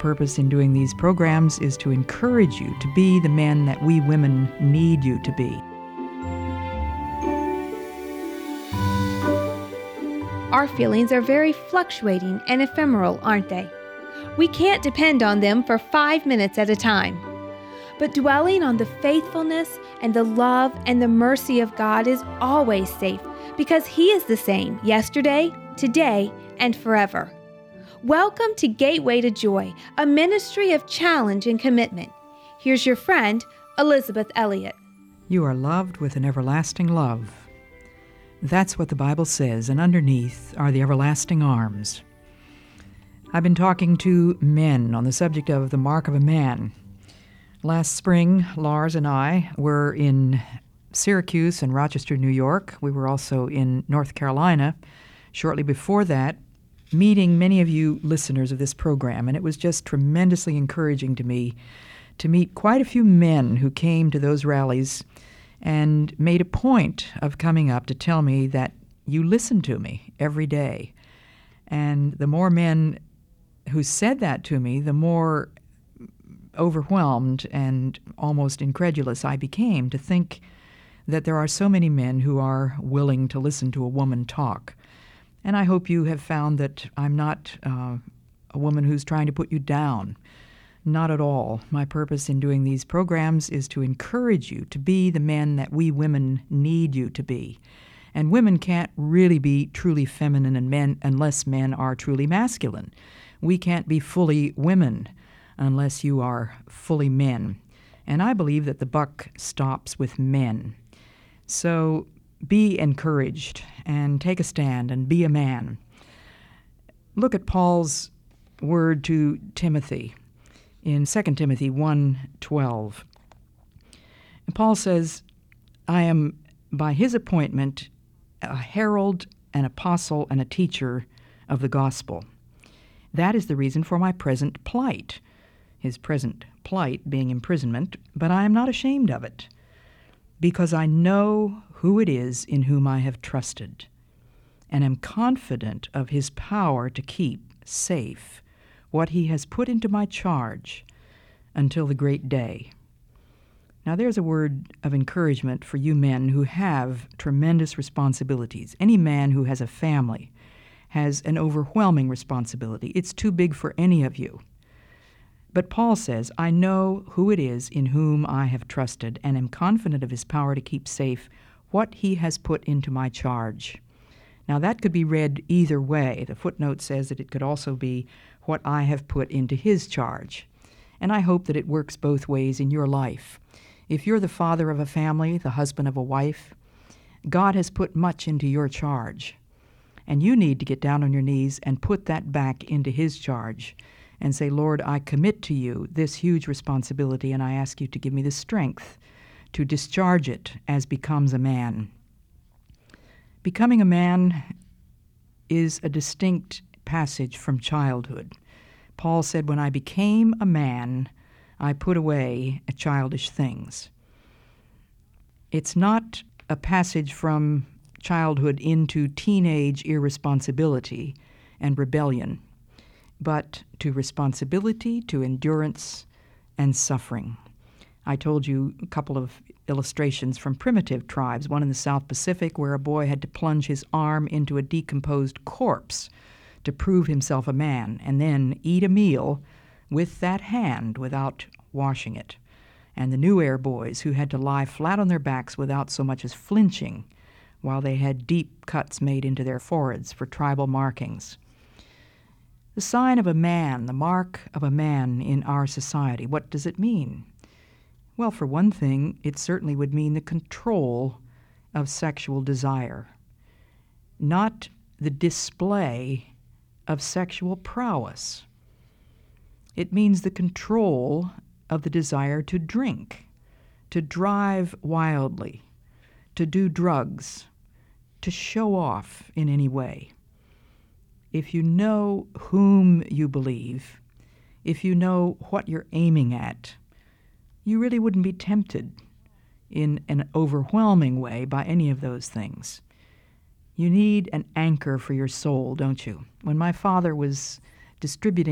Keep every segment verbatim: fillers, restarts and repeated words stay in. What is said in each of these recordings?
purpose in doing these programs is to encourage you to be the men that we women need you to be. Our feelings are very fluctuating and ephemeral, aren't they? We can't depend on them for five minutes at a time. But dwelling on the faithfulness and the love and the mercy of God is always safe because He is the same yesterday, today, and forever. Welcome to Gateway to Joy, a ministry of challenge and commitment. Here's your friend, Elizabeth Elliott. You are loved with an everlasting love. That's what the Bible says, and underneath are the everlasting arms. I've been talking to men on the subject of the mark of a man. Last spring, Lars and I were in Syracuse and Rochester, New York. We were also in North Carolina shortly before that, meeting many of you listeners of this program, and it was just tremendously encouraging to me to meet quite a few men who came to those rallies and made a point of coming up to tell me that you listen to me every day. And the more men who said that to me, the more overwhelmed and almost incredulous I became to think that there are so many men who are willing to listen to a woman talk. And I hope you have found that I'm not uh, a woman who's trying to put you down. Not at all. My purpose in doing these programs is to encourage you to be the men that we women need you to be. And women can't really be truly feminine and men unless men are truly masculine. We can't be fully women unless you are fully men. And I believe that the buck stops with men. So be encouraged and take a stand and be a man. Look at Paul's word to Timothy in Second Timothy one twelve. And Paul says, I am by his appointment a herald, an apostle, and a teacher of the gospel. That is the reason for my present plight. His present plight being imprisonment, but I am not ashamed of it, because I know who it is in whom I have trusted, and am confident of his power to keep safe what he has put into my charge until the great day. Now there's a word of encouragement for you men who have tremendous responsibilities. Any man who has a family has an overwhelming responsibility. It's too big for any of you. But Paul says, I know who it is in whom I have trusted, and am confident of his power to keep safe what he has put into my charge. Now that could be read either way. The footnote says that it could also be what I have put into his charge. And I hope that it works both ways in your life. If you're the father of a family, the husband of a wife, God has put much into your charge. And you need to get down on your knees and put that back into his charge and say, Lord, I commit to you this huge responsibility, and I ask you to give me the strength to discharge it as becomes a man. Becoming a man is a distinct passage from childhood. Paul said, when I became a man, I put away childish things. It's not a passage from childhood into teenage irresponsibility and rebellion, but to responsibility, to endurance, and suffering. I told you a couple of illustrations from primitive tribes, one in the South Pacific where a boy had to plunge his arm into a decomposed corpse to prove himself a man, and then eat a meal with that hand without washing it. And the Nuer boys who had to lie flat on their backs without so much as flinching while they had deep cuts made into their foreheads for tribal markings. The sign of a man, the mark of a man in our society, what does it mean? Well, for one thing, it certainly would mean the control of sexual desire, not the display of sexual prowess. It means the control of the desire to drink, to drive wildly, to do drugs, to show off in any way. If you know whom you believe, if you know what you're aiming at, you really wouldn't be tempted in an overwhelming way by any of those things. You need an anchor for your soul, don't you? When my father was distributing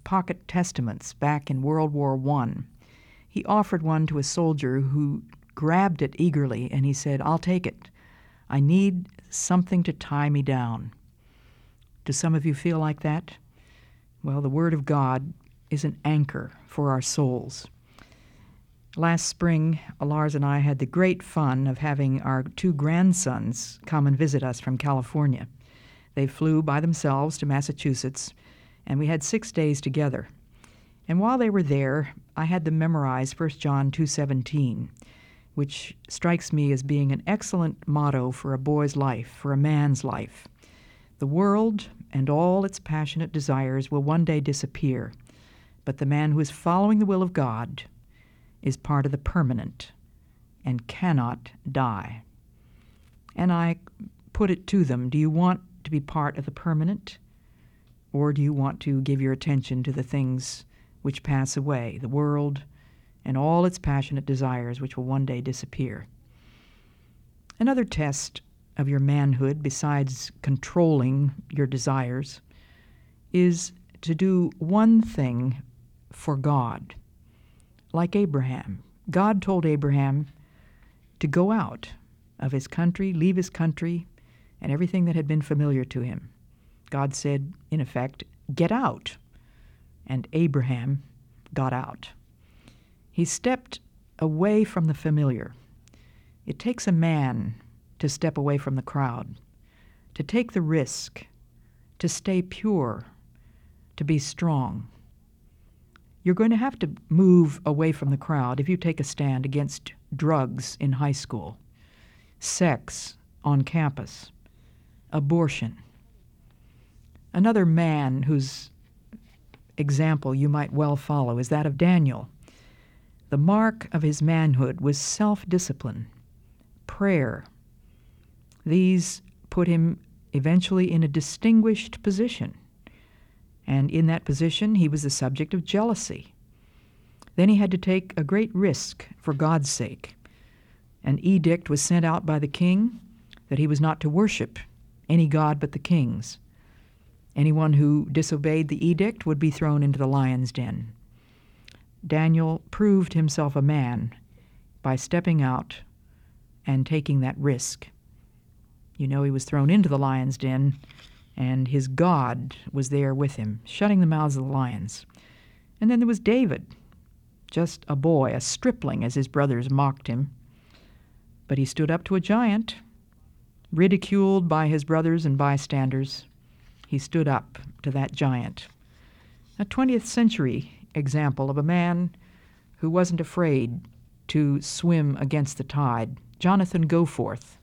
pocket testaments back in World War One. He offered one to a soldier who grabbed it eagerly, and he said, "I'll take it. I need something to tie me down." Do some of you feel like that? Well, the Word of God is an anchor for our souls. Last spring, Lars and I had the great fun of having our two grandsons come and visit us from California. They flew by themselves to Massachusetts, and we had six days together. And while they were there, I had them memorize First John two seventeen, which strikes me as being an excellent motto for a boy's life, for a man's life. The world and all its passionate desires will one day disappear, but the man who is following the will of God is part of the permanent and cannot die. And I put it to them, do you want to be part of the permanent, or do you want to give your attention to the things which pass away, the world and all its passionate desires which will one day disappear? Another test of your manhood, besides controlling your desires, is to do one thing for God. Like Abraham, God told Abraham to go out of his country, leave his country, and everything that had been familiar to him. God said, in effect, get out. And Abraham got out. He stepped away from the familiar. It takes a man to step away from the crowd, to take the risk, to stay pure, to be strong. You're going to have to move away from the crowd if you take a stand against drugs in high school, sex on campus, abortion. Another man whose example you might well follow is that of Daniel. The mark of his manhood was self-discipline, prayer. These put him eventually in a distinguished position. And in that position, he was the subject of jealousy. Then he had to take a great risk for God's sake. An edict was sent out by the king that he was not to worship any god but the king's. Anyone who disobeyed the edict would be thrown into the lion's den. Daniel proved himself a man by stepping out and taking that risk. You know, he was thrown into the lion's den, and his God was there with him, shutting the mouths of the lions. And then there was David, just a boy, a stripling, as his brothers mocked him. But he stood up to a giant, ridiculed by his brothers and bystanders. He stood up to that giant. A twentieth century example of a man who wasn't afraid to swim against the tide, Jonathan Goforth.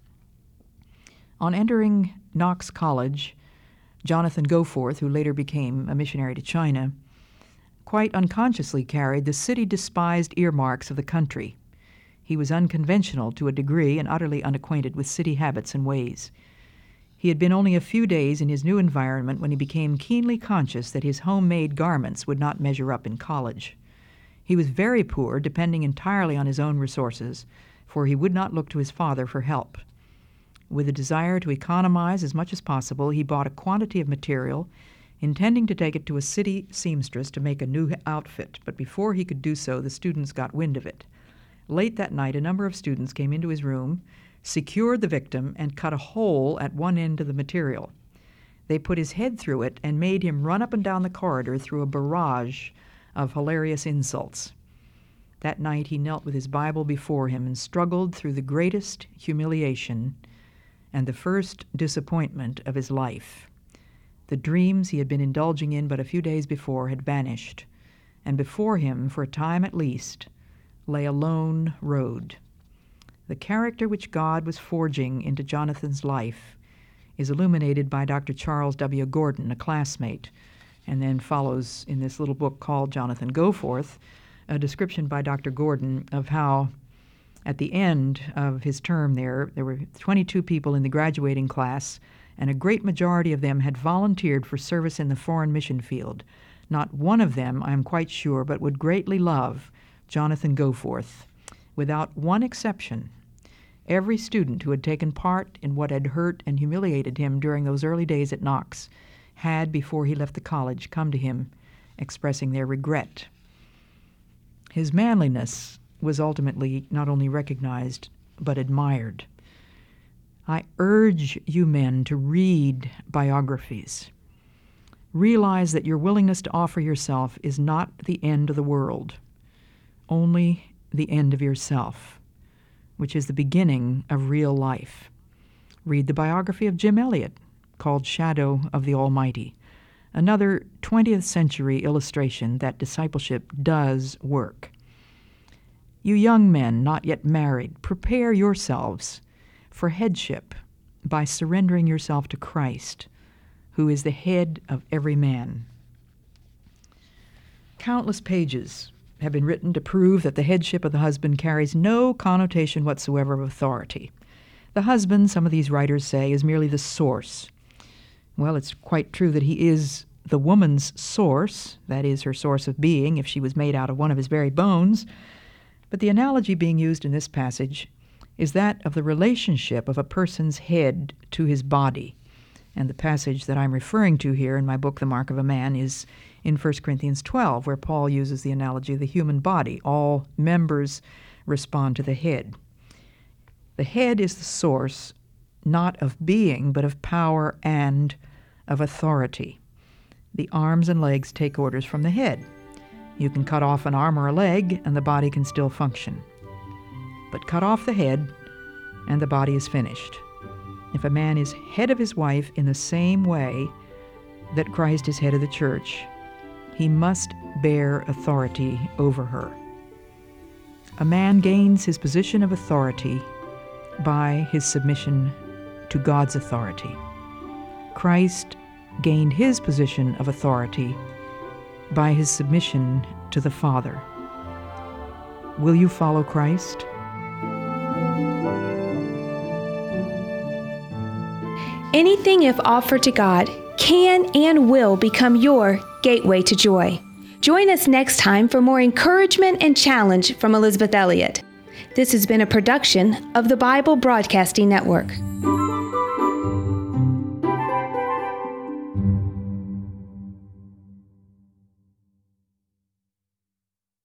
On entering Knox College, Jonathan Goforth, who later became a missionary to China, quite unconsciously carried the city-despised earmarks of the country. He was unconventional to a degree and utterly unacquainted with city habits and ways. He had been only a few days in his new environment when he became keenly conscious that his homemade garments would not measure up in college. He was very poor, depending entirely on his own resources, for he would not look to his father for help. With a desire to economize as much as possible, he bought a quantity of material, intending to take it to a city seamstress to make a new outfit, but before he could do so, the students got wind of it. Late that night, a number of students came into his room, secured the victim, and cut a hole at one end of the material. They put his head through it and made him run up and down the corridor through a barrage of hilarious insults. That night he knelt with his Bible before him and struggled through the greatest humiliation and the first disappointment of his life. The dreams he had been indulging in but a few days before had vanished, and before him, for a time at least, lay a lone road. The character which God was forging into Jonathan's life is illuminated by Doctor Charles W. Gordon, a classmate, and then follows in this little book called Jonathan Goforth, a description by Doctor Gordon of how at the end of his term there, there were twenty-two people in the graduating class, and a great majority of them had volunteered for service in the foreign mission field. Not one of them, I am quite sure, but would greatly love Jonathan Goforth. Without one exception, every student who had taken part in what had hurt and humiliated him during those early days at Knox had, before he left the college, come to him expressing their regret. His manliness was ultimately not only recognized, but admired. I urge you men to read biographies. Realize that your willingness to offer yourself is not the end of the world, only the end of yourself, which is the beginning of real life. Read the biography of Jim Elliot, called Shadow of the Almighty, another twentieth century illustration that discipleship does work. You young men not yet married, prepare yourselves for headship by surrendering yourself to Christ, who is the head of every man. Countless pages have been written to prove that the headship of the husband carries no connotation whatsoever of authority. The husband, some of these writers say, is merely the source. Well, it's quite true that he is the woman's source, that is, her source of being, if she was made out of one of his very bones. But the analogy being used in this passage is that of the relationship of a person's head to his body. And the passage that I'm referring to here in my book, The Mark of a Man, is in First Corinthians twelve, where Paul uses the analogy of the human body. All members respond to the head. The head is the source, not of being, but of power and of authority. The arms and legs take orders from the head. You can cut off an arm or a leg, and the body can still function. But cut off the head, and the body is finished. If a man is head of his wife in the same way that Christ is head of the church, he must bear authority over her. A man gains his position of authority by his submission to God's authority. Christ gained his position of authority by his submission to the Father. Will you follow Christ? Anything, if offered to God, can and will become your gateway to joy. Join us next time for more encouragement and challenge from Elisabeth Elliot. This has been a production of the Bible Broadcasting Network.